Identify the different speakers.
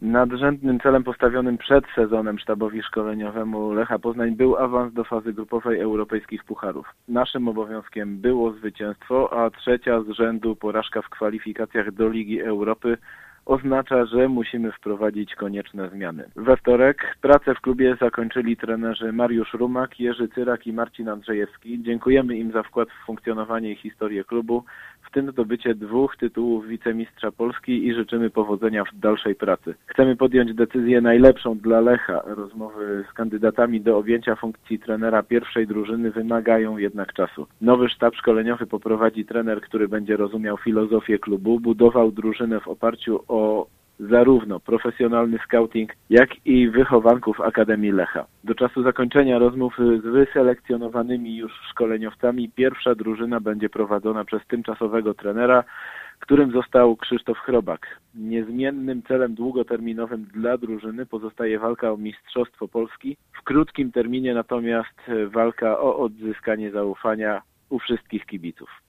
Speaker 1: Nadrzędnym celem postawionym przed sezonem sztabowi szkoleniowemu Lecha Poznań był awans do fazy grupowej europejskich pucharów. Naszym obowiązkiem było zwycięstwo, a trzecia z rzędu porażka w kwalifikacjach do Ligi Europy oznacza, że musimy wprowadzić konieczne zmiany. We wtorek pracę w klubie zakończyli trenerzy Mariusz Rumak, Jerzy Cyrak i Marcin Andrzejewski. Dziękujemy im za wkład w funkcjonowanie i historię klubu, w tym zdobycie 2 tytułów wicemistrza Polski i życzymy powodzenia w dalszej pracy. Chcemy podjąć decyzję najlepszą dla Lecha. Rozmowy z kandydatami do objęcia funkcji trenera pierwszej drużyny wymagają jednak czasu. Nowy sztab szkoleniowy poprowadzi trener, który będzie rozumiał filozofię klubu, budował drużynę w oparciu o zarówno profesjonalny scouting, jak i wychowanków Akademii Lecha. Do czasu zakończenia rozmów z wyselekcjonowanymi już szkoleniowcami pierwsza drużyna będzie prowadzona przez tymczasowego trenera, którym został Krzysztof Chrobak. Niezmiennym celem długoterminowym dla drużyny pozostaje walka o Mistrzostwo Polski. W krótkim terminie natomiast walka o odzyskanie zaufania u wszystkich kibiców.